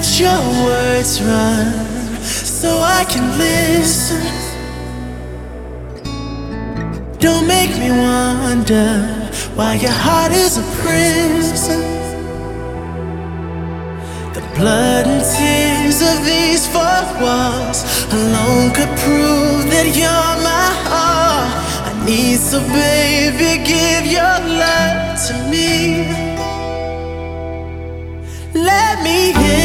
let your words run so I can listen. Don't make me wonder why your heart is a prison. The blood and tears of these four walls alone could prove that you're my all. I need, so baby, give your love to me. Let me in.